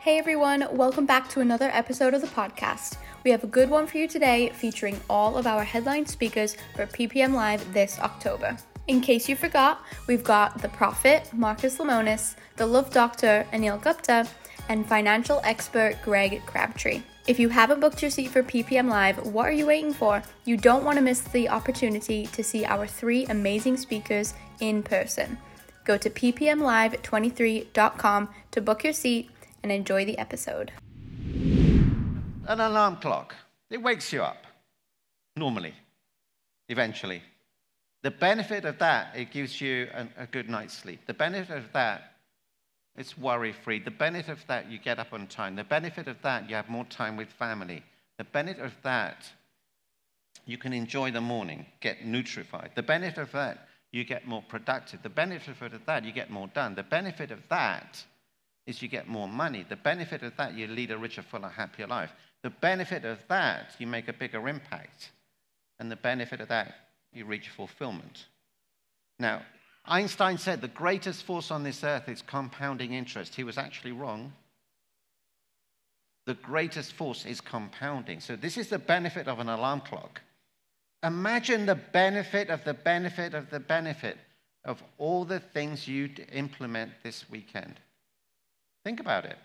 Hey everyone, welcome back to another episode of the podcast. We have a good one for you today featuring all of our headline speakers for PPM Live this October. In case you forgot, we've got the Prophet, Marcus Lemonis, the Love Doctor, Anil Gupta, and financial expert Greg Crabtree. If you haven't booked your seat for PPM Live, what are you waiting for? You don't want to miss the opportunity to see our three amazing speakers in person. Go to ppmlive23.com to book your seat and enjoy the episode. An alarm clock. It wakes you up, normally, eventually. The benefit of that, it gives you a good night's sleep. The benefit of that, it's worry-free. The benefit of that, you get up on time. The benefit of that, you have more time with family. The benefit of that, you can enjoy the morning, get nutrified. The benefit of that, you get more productive. The benefit of that, you get more done. The benefit of that is you get more money. The benefit of that, you lead a richer, fuller, happier life. The benefit of that, you make a bigger impact. And the benefit of that, you reach fulfillment. Now, Einstein said the greatest force on this earth is compounding interest. He was actually wrong. The greatest force is compounding. So this is the benefit of an alarm clock. Imagine the benefit of the benefit of the benefit of all the things you implement this weekend. Think about it.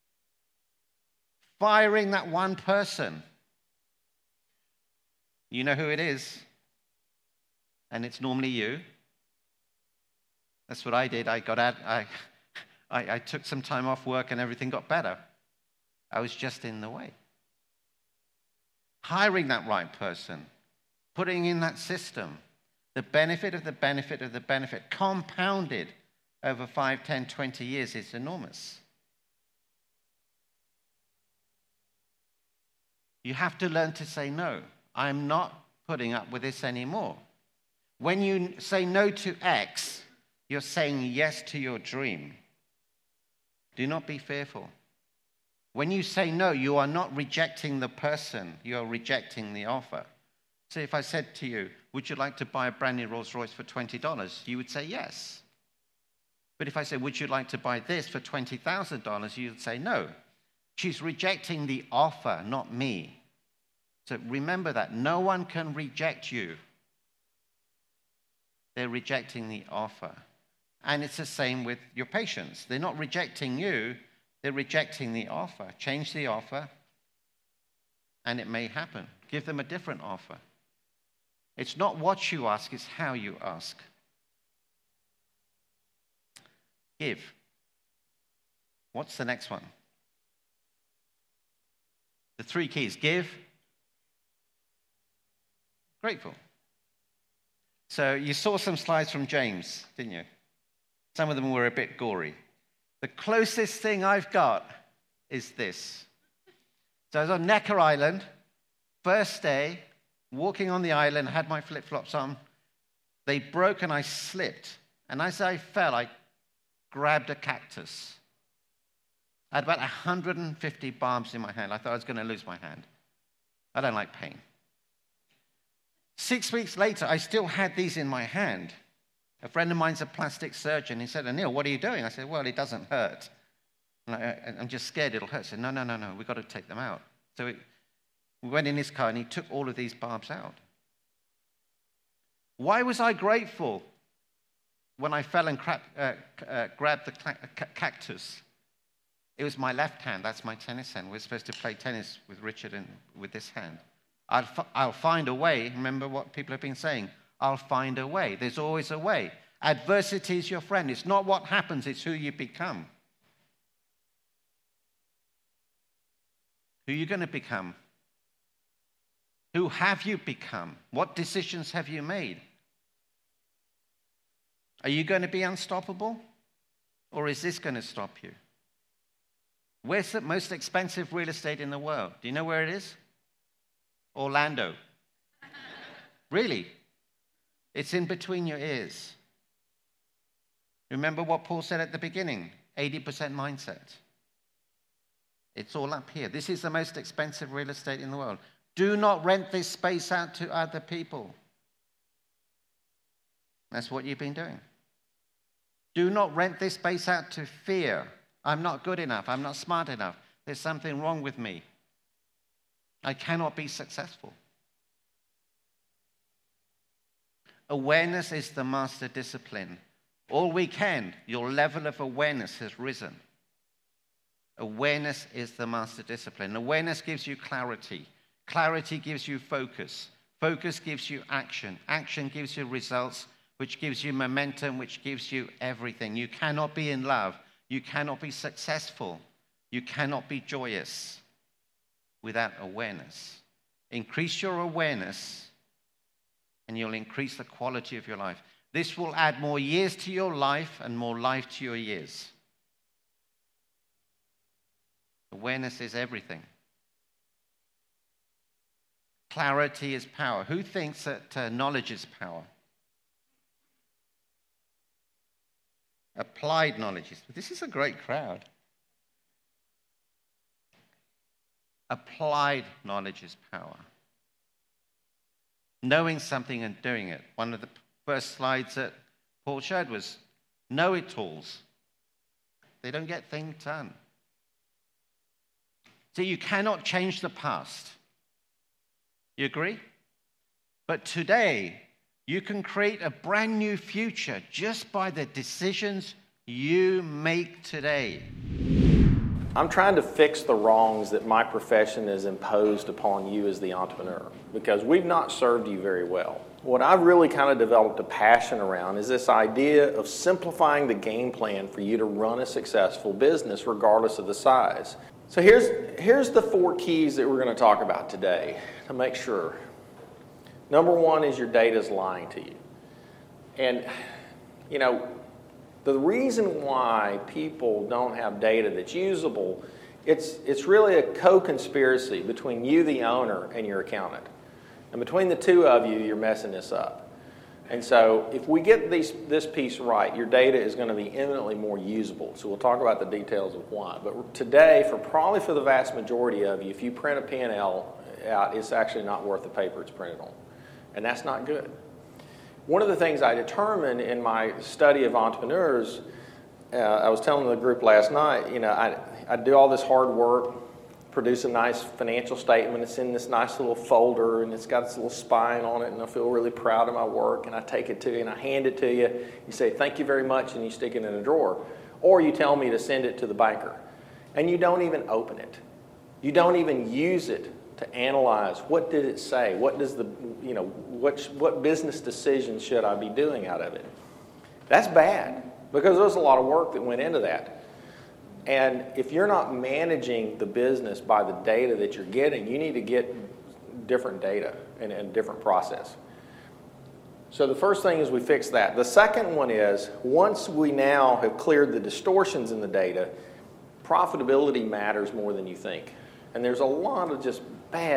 Firing that one person. You know who it is. And it's normally you. That's what I did. I got out. I took some time off work and everything got better. I was just in the way. Hiring that right person. Putting in that system. The benefit of the benefit of the benefit. Compounded over 5, 10, 20 years is enormous. You have to learn to say no. I'm not putting up with this anymore. When you say no to X, you're saying yes to your dream. Do not be fearful. When you say no, you are not rejecting the person. You are rejecting the offer. So if I said to you, would you like to buy a brand new Rolls Royce for $20? You would say yes. But if I said, would you like to buy this for $20,000? You would say no. She's rejecting the offer, not me. So remember that. No one can reject you. They're rejecting the offer. And it's the same with your patients. They're not rejecting you. They're rejecting the offer. Change the offer, and it may happen. Give them a different offer. It's not what you ask, it's how you ask. Give. What's the next one? The 3 keys. Give. Grateful. So you saw some slides from James, didn't you? Some of them were a bit gory. The closest thing I've got is this. So I was on Necker Island, first day, walking on the island, had my flip-flops on. They broke and I slipped. And as I fell, I grabbed a cactus. I had about 150 barbs in my hand. I thought I was going to lose my hand. I don't like pain. 6 weeks later, I still had these in my hand. A friend of mine's a plastic surgeon. He said, Anil, what are you doing? I said, well, it doesn't hurt. I'm just scared it'll hurt. He said, no, we've got to take them out. So we went in his car and he took all of these barbs out. Why was I grateful when I fell and grabbed the cactus? It was my left hand. That's my tennis hand. We're supposed to play tennis with Richard and with this hand. I'll find a way. Remember what people have been saying. I'll find a way. There's always a way. Adversity is your friend. It's not what happens, it's who you become. Who are you going to become? Who have you become? What decisions have you made? Are you going to be unstoppable? Or is this going to stop you? Where's the most expensive real estate in the world? Do you know where it is? Orlando. Really? It's in between your ears. Remember what Paul said at the beginning? 80% mindset. It's all up here. This is the most expensive real estate in the world. Do not rent this space out to other people. That's what you've been doing. Do not rent this space out to fear. I'm not good enough. I'm not smart enough. There's something wrong with me. I cannot be successful. Awareness is the master discipline. All weekend, your level of awareness has risen. Awareness is the master discipline. Awareness gives you clarity. Clarity gives you focus. Focus gives you action. Action gives you results, which gives you momentum, which gives you everything. You cannot be in love. You cannot be successful. You cannot be joyous without awareness. Increase your awareness, and you'll increase the quality of your life. This will add more years to your life and more life to your years. Awareness is everything. Clarity is power. Who thinks that knowledge is power? Applied knowledge is. This is a great crowd. Applied knowledge is power. Knowing something and doing it. One of the first slides that Paul showed was know-it-alls. They don't get things done. So you cannot change the past. You agree? But today, you can create a brand new future just by the decisions you make today. I'm trying to fix the wrongs that my profession has imposed upon you as the entrepreneur, because we've not served you very well. What I've really kind of developed a passion around is this idea of simplifying the game plan for you to run a successful business regardless of the size. So here's the 4 keys that we're going to talk about today to make sure. Number 1 is your data is lying to you. And, you know, the reason why people don't have data that's usable, it's really a co-conspiracy between you, the owner, and your accountant. And between the two of you, you're messing this up. And so if we get this piece right, your data is going to be eminently more usable. So we'll talk about the details of why. But today, probably for the vast majority of you, if you print a P&L out, it's actually not worth the paper it's printed on. And that's not good. One of the things I determined in my study of entrepreneurs, I was telling the group last night, you know, I do all this hard work, produce a nice financial statement. It's in this nice little folder, and it's got this little spine on it, and I feel really proud of my work, and I take it to you, and I hand it to you. You say, thank you very much, and you stick it in a drawer. Or you tell me to send it to the banker, and you don't even open it. You don't even use it to analyze what did it say, what does what business decisions should I be doing out of it. That's bad, because there's a lot of work that went into that. And if you're not managing the business by the data that you're getting, you need to get different data and a different process. So the first thing is we fix that. The second one is, once we now have cleared the distortions in the data, profitability matters more than you think. And there's a lot of just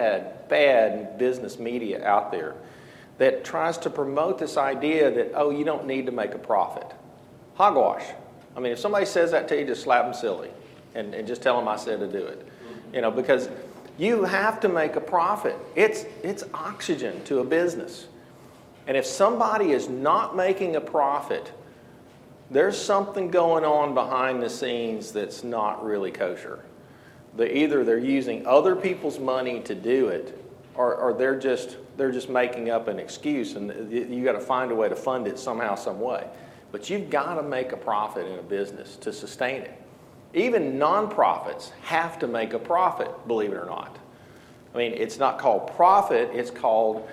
bad business media out there that tries to promote this idea that, oh, you don't need to make a profit. Hogwash. I mean, if somebody says that to you, just slap them silly and just tell them I said to do it. You know, because you have to make a profit. It's oxygen to a business. And if somebody is not making a profit, there's something going on behind the scenes that's not really kosher. Either they're using other people's money to do it, or they're just making up an excuse, and you got to find a way to fund it somehow, some way. But you've got to make a profit in a business to sustain it. Even nonprofits have to make a profit, believe it or not. I mean, it's not called profit, it's called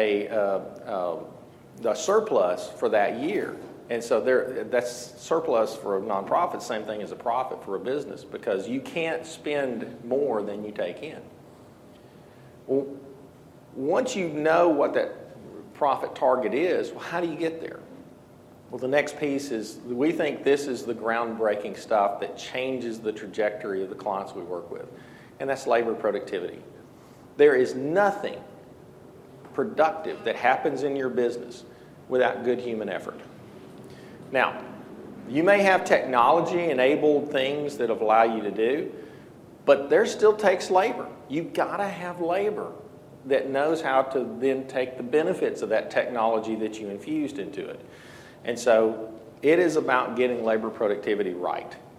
the surplus for that year. And so that's surplus for a nonprofit, same thing as a profit for a business, because you can't spend more than you take in. Well, once you know what that profit target is, well, how do you get there? Well, the next piece is, we think this is the groundbreaking stuff that changes the trajectory of the clients we work with, and that's labor productivity. There is nothing productive that happens in your business without good human effort. Now, you may have technology-enabled things that allow you to do, but there still takes labor. You've got to have labor that knows how to then take the benefits of that technology that you infused into it. And so it is about getting labor productivity right.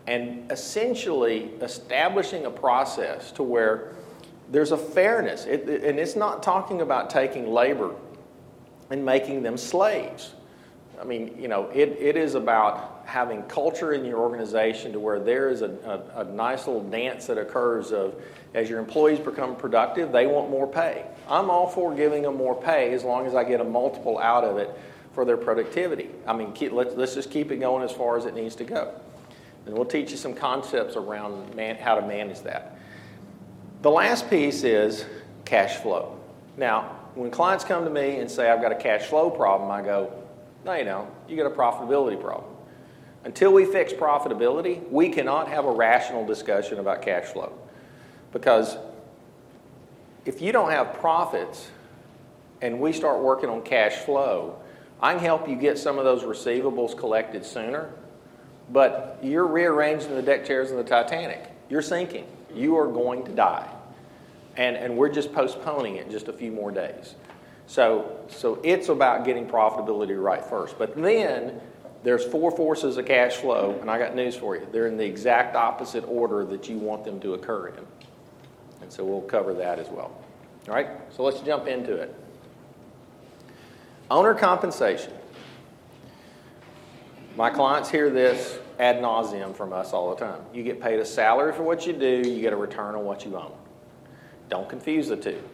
and essentially establishing a process to where there's a fairness. And it's not talking about taking labor and making them slaves. I mean, it is about having culture in your organization to where there is a nice little dance that occurs of, as your employees become productive, they want more pay. I'm all for giving them more pay as long as I get a multiple out of it for their productivity. I mean, let's just keep it going as far as it needs to go. And we'll teach you some concepts around how to manage that. The last piece is cash flow. Now, when clients come to me and say, I've got a cash flow problem, I go, no, you don't. You got a profitability problem. Until we fix profitability, we cannot have a rational discussion about cash flow. Because if you don't have profits and we start working on cash flow, I can help you get some of those receivables collected sooner, but you're rearranging the deck chairs in the Titanic. You're sinking. You are going to die. And we're just postponing it just a few more days. So it's about getting profitability right first. But then there's 4 forces of cash flow, and I got news for you. They're in the exact opposite order that you want them to occur in. And so we'll cover that as well. All right, so let's jump into it. Owner compensation. My clients hear this ad nauseum from us all the time. You get paid a salary for what you do, you get a return on what you own. Don't confuse the two.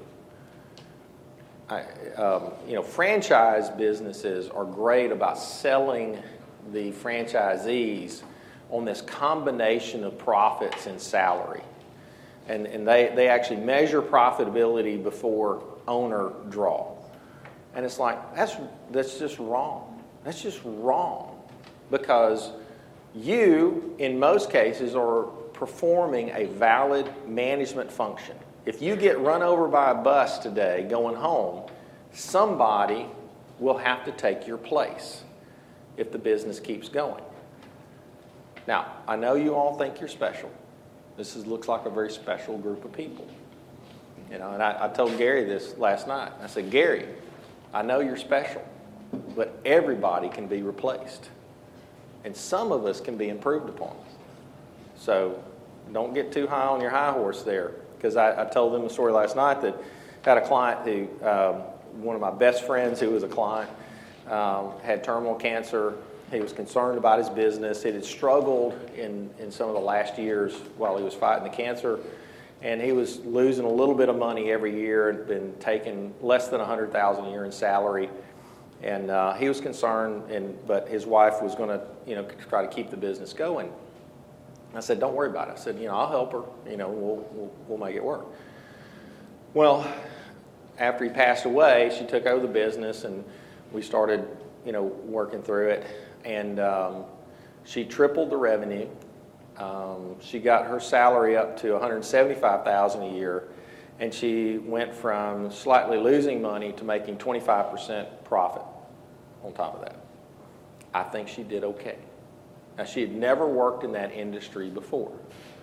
Franchise businesses are great about selling the franchisees on this combination of profits and salary. And they actually measure profitability before owner draw. And it's like, that's just wrong. That's just wrong. Because you, in most cases, are performing a valid management function. If you get run over by a bus today going home, somebody will have to take your place if the business keeps going. Now, I know you all think you're special. Looks like a very special group of people. And I told Gary this last night. I said, Gary, I know you're special, but everybody can be replaced. And some of us can be improved upon. So don't get too high on your high horse there. Because I told them a story last night that I had a client who, one of my best friends who was a client, had terminal cancer. He was concerned about his business. It had struggled in some of the last years while he was fighting the cancer. And he was losing a little bit of money every year and been taking less than $100,000 a year in salary. And he was concerned, but his wife was going to try to keep the business going. I said, don't worry about it. I said, I'll help her. We'll make it work. Well, after he passed away, she took over the business, and we started, working through it. And she tripled the revenue. She got her salary up to $175,000 a year, and she went from slightly losing money to making 25% profit on top of that. I think she did okay. Now, she had never worked in that industry before.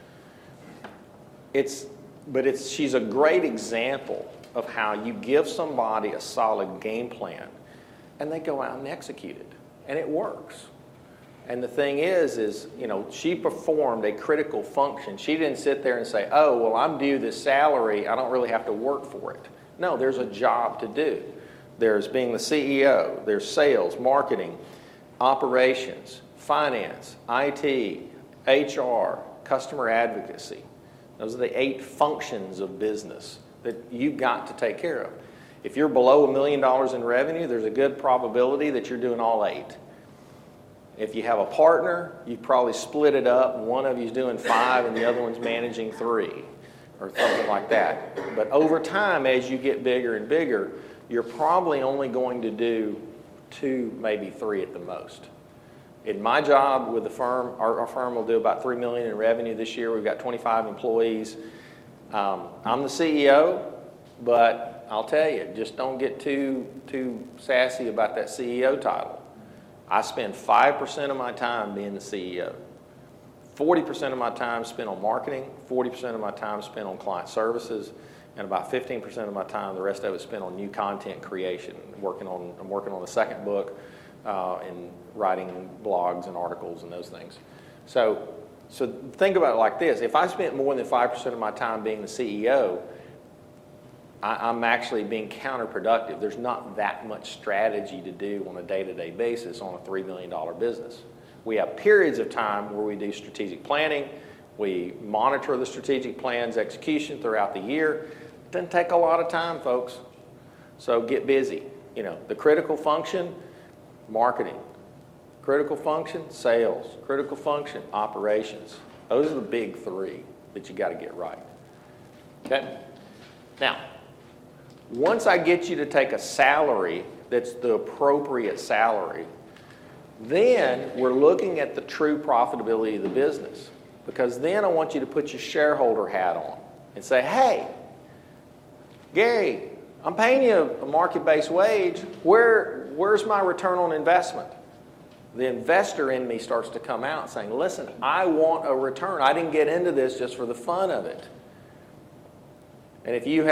She's a great example of how you give somebody a solid game plan and they go out and execute it, and it works. And the thing is, she performed a critical function. She didn't sit there and say, oh, well, I'm due this salary. I don't really have to work for it. No, there's a job to do. There's being the CEO. There's sales, marketing, operations, finance, IT, HR, customer advocacy. Those are the 8 functions of business that you've got to take care of. If you're below $1 million in revenue, there's a good probability that you're doing all 8. If you have a partner, you probably split it up. One of you's doing 5 and the other one's managing 3 or something like that. But over time, as you get bigger and bigger, you're probably only going to do 2, maybe 3 at the most. In my job with the firm, our firm will do about $3 million in revenue this year. We've got 25 employees. I'm the CEO, but I'll tell you, just don't get too sassy about that CEO title. I spend 5% of my time being the CEO. 40% of my time spent on marketing, 40% of my time spent on client services, and about 15% of my time, the rest of it, spent on new content creation. I'm working on the second book and writing blogs and articles and those things. So So think about it like this. If I spent more than 5% of my time being the CEO, I'm actually being counterproductive. There's not that much strategy to do on a day-to-day basis on a $3 million business. We have periods of time where we do strategic planning. We monitor the strategic plan's execution throughout the year. It doesn't take a lot of time, folks. So get busy. The critical function, marketing. Critical function, sales. Critical function, operations. Those are the big three that you got to get right. Okay? Now, once I get you to take a salary that's the appropriate salary, then we're looking at the true profitability of the business. Because then I want you to put your shareholder hat on and say, hey, Gary, I'm paying you a market-based wage. Where's my return on investment? The investor in me starts to come out saying, listen, I want a return. I didn't get into this just for the fun of it. And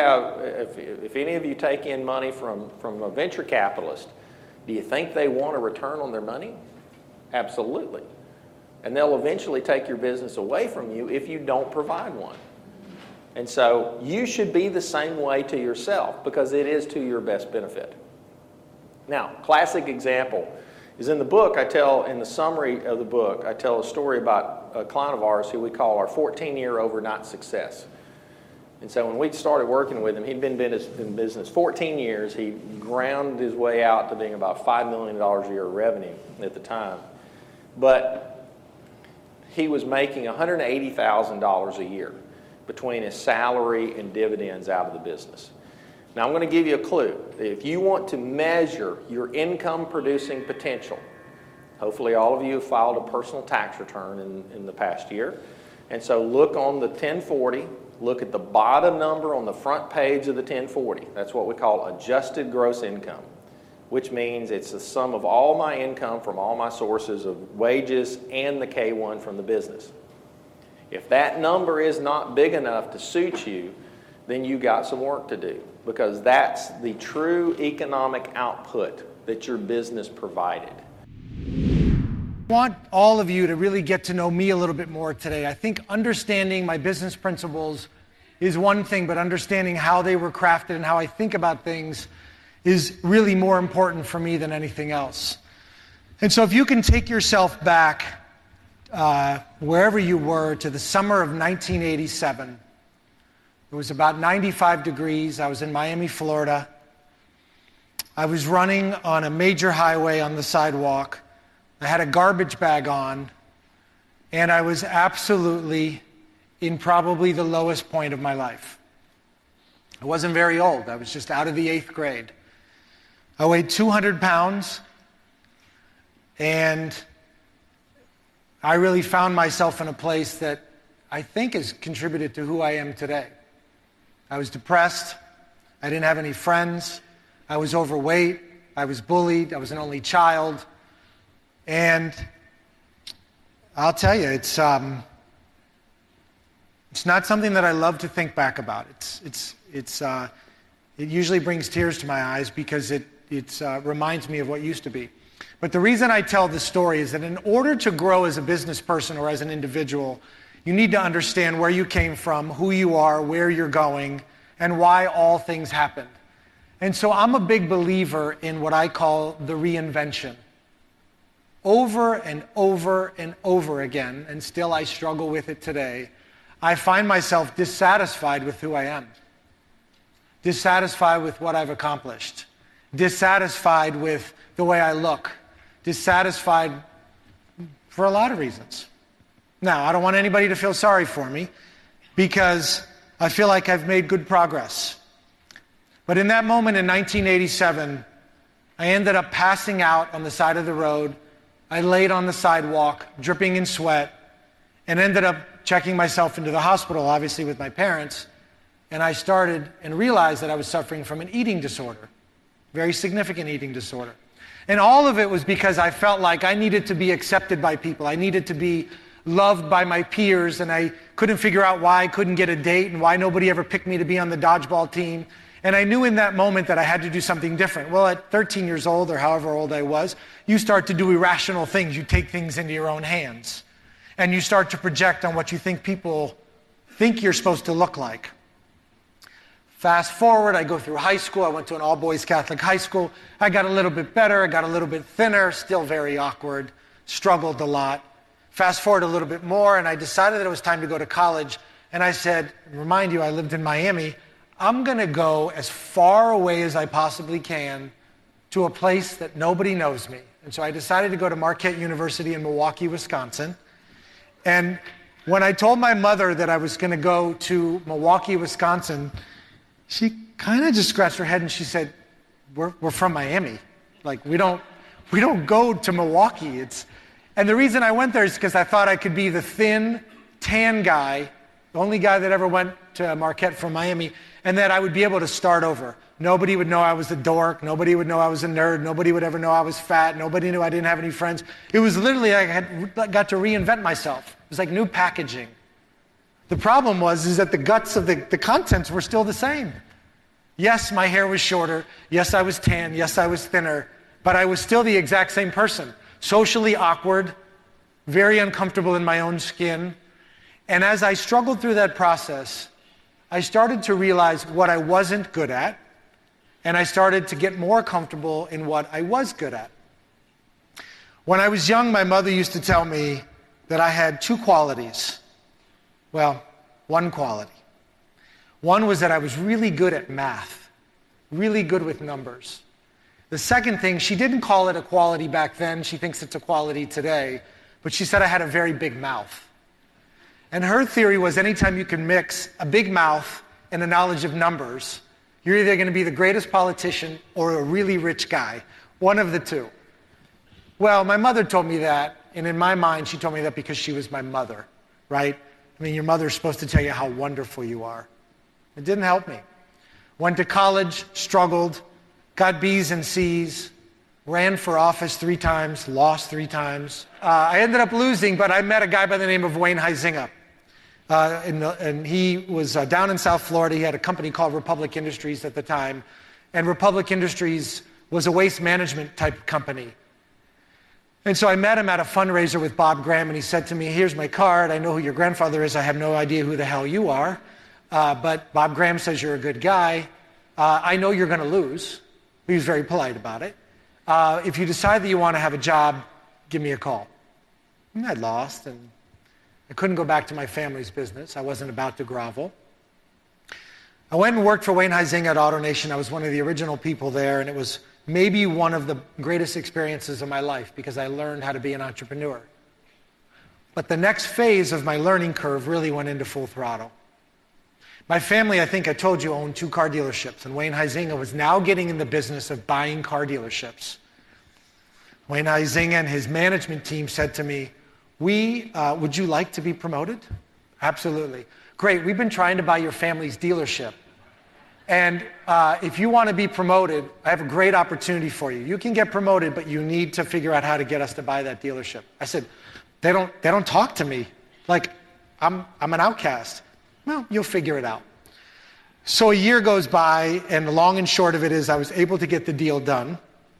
if any of you take in money from a venture capitalist, do you think they want a return on their money? Absolutely. And they'll eventually take your business away from you if you don't provide one. And so you should be the same way to yourself because it is to your best benefit. Now, classic example is in the book. In the summary of the book, I tell a story about a client of ours who we call our 14-year overnight success. And so when we started working with him, he'd been in business 14 years. He ground his way out to being about $5 million a year of revenue at the time. But he was making $180,000 a year between his salary and dividends out of the business. Now, I'm going to give you a clue. If you want to measure your income-producing potential, hopefully all of you have filed a personal tax return in the past year. And so look on the 1040, look at the bottom number on the front page of the 1040. That's what we call adjusted gross income, which means it's the sum of all my income from all my sources of wages and the K1 from the business. If that number is not big enough to suit you, then you got some work to do because that's the true economic output that your business provided. I want all of you to really get to know me a little bit more today. I think understanding my business principles is one thing, but understanding how they were crafted and how I think about things is really more important for me than anything else. And so if you can take yourself back wherever you were to the summer of 1987, it was about 95 degrees. I was in Miami, Florida. I was running on a major highway on the sidewalk. I had a garbage bag on, and I was absolutely in probably the lowest point of my life. I wasn't very old. I was just out of the 8th grade. I weighed 200 pounds, and I really found myself in a place that I think has contributed to who I am today. I was depressed. I didn't have any friends. I was overweight. I was bullied. I was an only child. And I'll tell you, it's not something that I love to think back about. It usually brings tears to my eyes because it reminds me of what used to be. But the reason I tell this story is that in order to grow as a business person or as an individual, you need to understand where you came from, who you are, where you're going, and why all things happened. And so I'm a big believer in what I call the reinvention. Over and over and over again, and still I struggle with it today, I find myself dissatisfied with who I am, dissatisfied with what I've accomplished, dissatisfied with the way I look, dissatisfied for a lot of reasons. Now, I don't want anybody to feel sorry for me because I feel like I've made good progress. But in that moment in 1987, I ended up passing out on the side of the road. I laid on the sidewalk, dripping in sweat, and ended up checking myself into the hospital, obviously with my parents. And I started and realized that I was suffering from an eating disorder, very significant eating disorder. And all of it was because I felt like I needed to be accepted by people. I needed to be loved by my peers, and I couldn't figure out why I couldn't get a date and why nobody ever picked me to be on the dodgeball team. And I knew in that moment that I had to do something different. Well, at 13 years old or however old I was, you start to do irrational things. You take things into your own hands. and you start to project on what you think people think you're supposed to look like. Fast forward, I go through high school. I went to an all-boys Catholic high school. I got a little bit better. I got a little bit thinner, still very awkward, struggled a lot. Fast forward a little bit more, and I decided that it was time to go to college. And I said, remind you, I lived in Miami. I'm going to go as far away as I possibly can to a place that nobody knows me. And so I decided to go to Marquette University in Milwaukee, Wisconsin. And when I told my mother that I was going to go to Milwaukee, Wisconsin, she kind of just scratched her head and she said, we're from Miami. Like, we don't go to Milwaukee. And the reason I went there is because I thought I could be the thin, tan guy, the only guy that ever went to Marquette from Miami, and that I would be able to start over. Nobody would know I was a dork. Nobody would know I was a nerd. Nobody would ever know I was fat. Nobody knew I didn't have any friends. It was literally like I got to reinvent myself. It was like new packaging. The problem is that the guts of the contents were still the same. Yes, my hair was shorter. Yes, I was tan. Yes, I was thinner. But I was still the exact same person. Socially awkward, very uncomfortable in my own skin. And as I struggled through that process, I started to realize what I wasn't good at, and I started to get more comfortable in what I was good at. When I was young, my mother used to tell me that I had two qualities. Well, one quality. One was that I was really good at math, really good with numbers. The second thing, she didn't call it a quality back then. She thinks it's a quality today. But she said I had a very big mouth. And her theory was anytime you can mix a big mouth and a knowledge of numbers, you're either going to be the greatest politician or a really rich guy. One of the two. Well, my mother told me that, and in my mind, she told me that because she was my mother, right? I mean, your mother's supposed to tell you how wonderful you are. It didn't help me. Went to college, struggled, got B's and C's, ran for office 3 times, lost 3 times. I ended up losing, but I met a guy by the name of Wayne Huizinga. And he was down in South Florida. He had a company called Republic Industries at the time. And Republic Industries was a waste management type company. And so I met him at a fundraiser with Bob Graham, and he said to me, here's my card. I know who your grandfather is. I have no idea who the hell you are. But Bob Graham says you're a good guy. I know you're going to lose. He was very polite about it. If you decide that you want to have a job, give me a call. And I lost, and I couldn't go back to my family's business. I wasn't about to grovel. I went and worked for Wayne Huizinga at AutoNation. I was one of the original people there, and it was maybe one of the greatest experiences of my life because I learned how to be an entrepreneur. But the next phase of my learning curve really went into full throttle. My family, I think I told you, owned 2 car dealerships, and Wayne Huizinga was now getting in the business of buying car dealerships. Wayne Huizinga and his management team said to me, would you like to be promoted? Absolutely. Great, we've been trying to buy your family's dealership. And if you want to be promoted, I have a great opportunity for you. You can get promoted, but you need to figure out how to get us to buy that dealership. I said, they don't talk to me. Like, I'm an outcast. Well, you'll figure it out. So a year goes by, and the long and short of it is I was able to get the deal done.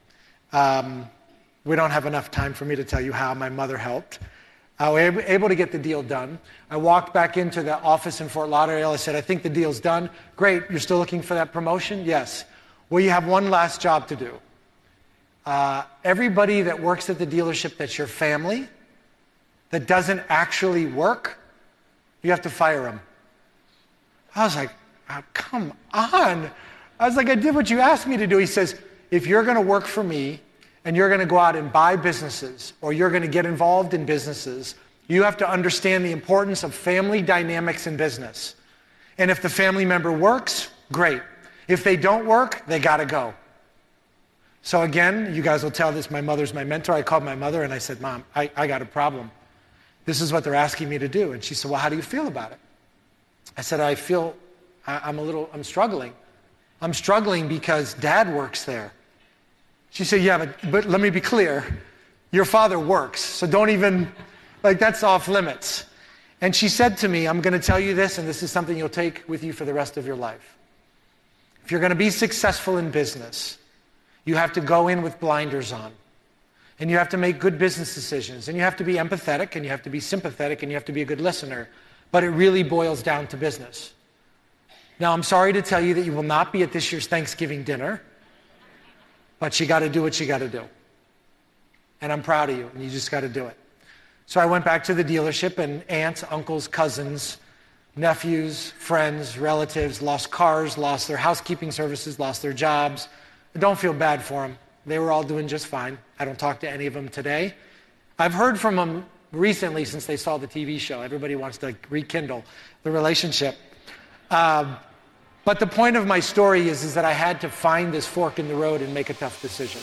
We don't have enough time for me to tell you how my mother helped. I was able to get the deal done. I walked back into the office in Fort Lauderdale. I said, I think the deal's done. Great, you're still looking for that promotion? Yes. Well, you have one last job to do. Everybody that works at the dealership that's your family, that doesn't actually work, you have to fire them. I was like, oh, come on. I was like, I did what you asked me to do. He says, if you're going to work for me and you're going to go out and buy businesses or you're going to get involved in businesses, you have to understand the importance of family dynamics in business. And if the family member works, great. If they don't work, they got to go. So again, you guys will tell this, my mother's my mentor. I called my mother and I said, Mom, I got a problem. This is what they're asking me to do. And she said, well, how do you feel about it? I said, I'm struggling. I'm struggling because Dad works there. She said, yeah, but let me be clear. Your father works, so don't even, that's off limits. And she said to me, I'm going to tell you this, and this is something you'll take with you for the rest of your life. If you're going to be successful in business, you have to go in with blinders on. and you have to make good business decisions, and you have to be empathetic, and you have to be sympathetic, and you have to be a good listener. But it really boils down to business. Now, I'm sorry to tell you that you will not be at this year's Thanksgiving dinner, but you got to do what you got to do. And I'm proud of you, and you just got to do it. So I went back to the dealership, and aunts, uncles, cousins, nephews, friends, relatives lost cars, lost their housekeeping services, lost their jobs. I don't feel bad for them. They were all doing just fine. I don't talk to any of them today. I've heard from them recently since they saw the TV show. Everybody wants to rekindle the relationship. But the point of my story is that I had to find this fork in the road and make a tough decision.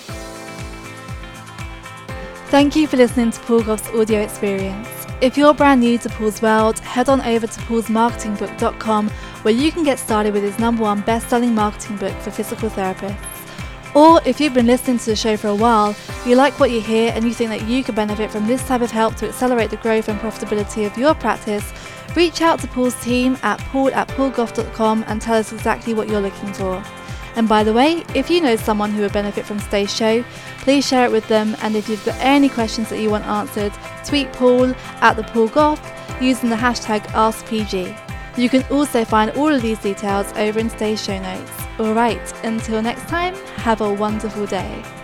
Thank you for listening to Paul Goff's audio experience. If you're brand new to Paul's world, head on over to paulsmarketingbook.com where you can get started with his #1 best-selling marketing book for physical therapists. Or if you've been listening to the show for a while, you like what you hear and you think that you could benefit from this type of help to accelerate the growth and profitability of your practice, reach out to Paul's team at paul@paulgoff.com and tell us exactly what you're looking for. And by the way, if you know someone who would benefit from today's show, please share it with them. And if you've got any questions that you want answered, tweet Paul @thePaulGoff using the hashtag AskPG. You can also find all of these details over in today's show notes. Alright, until next time, have a wonderful day.